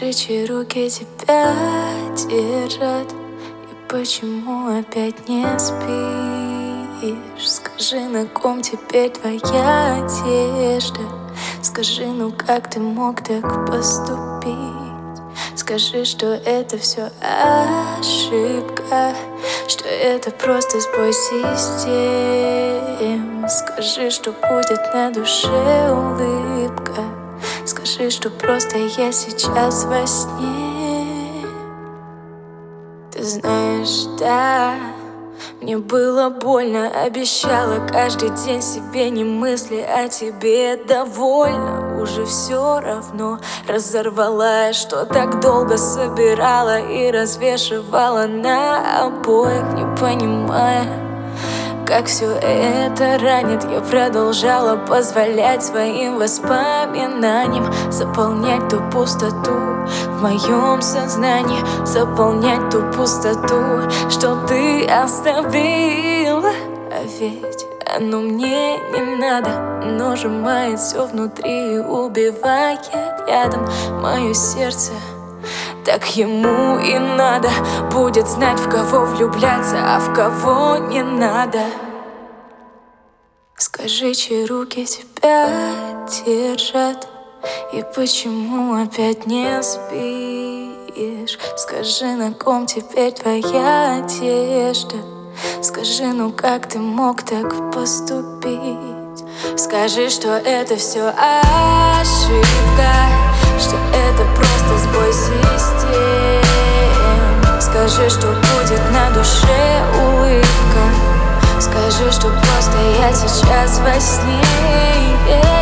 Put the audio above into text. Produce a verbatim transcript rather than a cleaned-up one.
Скажи, чьи руки тебя держат, и почему опять не спишь? Скажи, на ком теперь твоя одежда? Скажи, ну как ты мог так поступить? Скажи, что это все ошибка, что это просто сбой систем. Скажи, что будет на душе улыбка. Скажи, что просто я сейчас во сне. Ты знаешь, да, мне было больно. Обещала каждый день себе не мысли о тебе довольно. Уже все равно разорвала, что так долго собирала и развешивала на обоих, не понимая, как все это ранит. Я продолжала позволять своим воспоминаниям заполнять ту пустоту в моем сознании, заполнять ту пустоту, что ты оставил. А ведь оно мне не надо, но сжимает все внутри и убивает ядом мое сердце. Так ему и надо будет знать, в кого влюбляться, а в кого не надо. Скажи, чьи руки тебя держат, и почему опять не спишь? Скажи, на ком теперь твоя одежда? Скажи, ну как ты мог так поступить? Скажи, что это все ошибка, что это просто сбой систем. Скажи, что будет на душе улыбка. Скажи, что просто я сейчас во сне.